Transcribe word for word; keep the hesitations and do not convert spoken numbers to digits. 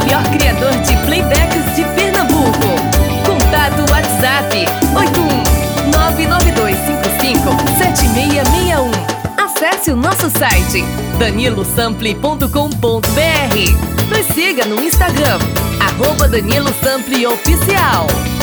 maior criador de playbacks de Pernambuco. Contato WhatsApp oito um nove nove dois cinco cinco sete seis seis um. Acesse o nosso site danilo sample ponto com ponto br. Nos siga no Instagram, arroba Danilo Sample Oficial.